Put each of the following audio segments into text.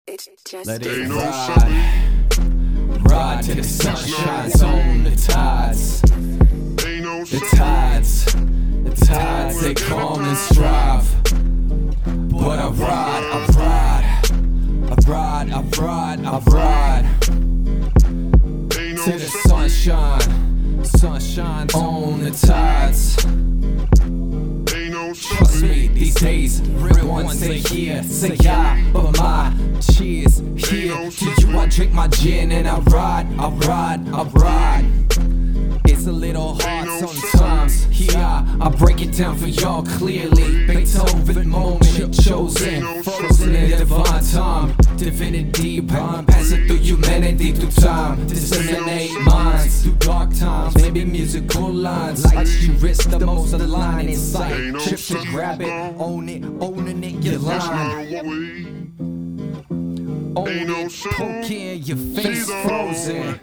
It's just Let it ride till the sun shines on the tides. The tides, they come and strive. But I ride till the sun shines on the tides. Trust me, these days, real ones say here, say yeah, but my cheers here. To you I drink my gin and I ride. It's a little hard sometimes, yeah, I break it down for y'all clearly. Beethoven moment, chosen, frozen in divine time. Divinity, rhyme, passing through humanity, through time. Disseminate minds, through dark times. Maybe musical lines, like you risk the most of the line in sight. Trip to grab it, owning it, your line. Own it, poking your face frozen.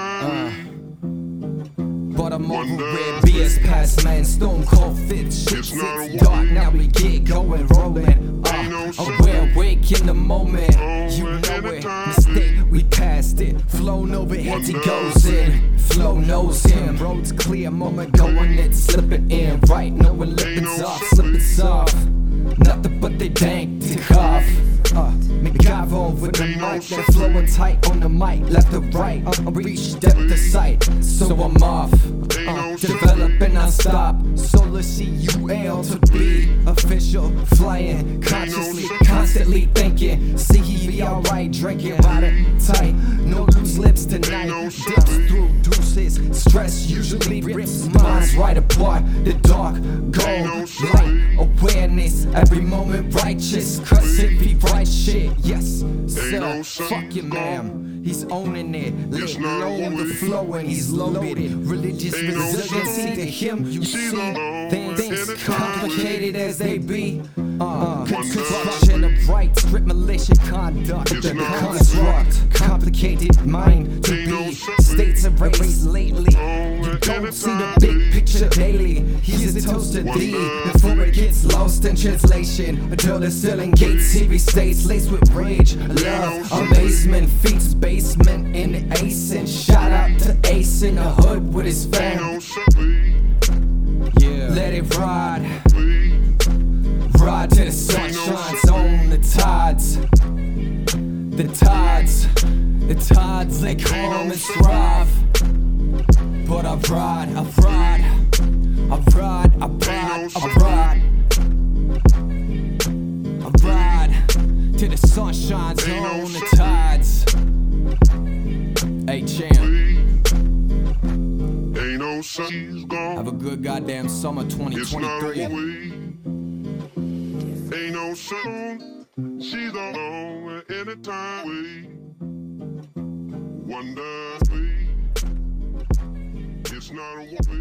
But I'm over it, BS past man, stone cold fit. Shit's dark, now we get going, rolling. We're awake in the moment, you know it. Mistake, we passed it. Flown over heads, he goes in. Flow knows him, roads clear, moment going it, slipping in. Right, no one lippins off, slippins off. Nothing but they dank to cough. MacGyver with the mic, that flowing tight on the mic, left to right, reach depth of sight. So I'm off, developing non-stop. Solar CUL to be official, flying consciously, constantly thinking. See he be alright, drinking water tight, no loose lips tonight. Dips through deuces, stress usually rips minds right apart. The dark, gold, light, awareness, every moment righteous. Cause it be right shit, yes, sir, fuck your man. He's owning it, lit low on the flow and he's loaded. Religious resiliency to him, you see things complicated as they be. Construction of right, strict militia conduct. The construct, complicated mind to be. States of race lately, you don't see the big picture daily. Here's a toast to thee before it gets lost in translation. Until the ceiling gates, TV states laced with rage, love, amazement, feats basement in the ace. And shout out to Ace in the hood with his fam. Yeah, let it ride till the sun shines on the tides. The tides, they come and strive. But I ride till the sun shines on the tides. Hey champ, have a good goddamn summer 2023. Ain't no sun, she's on anytime. Wonder, it's not a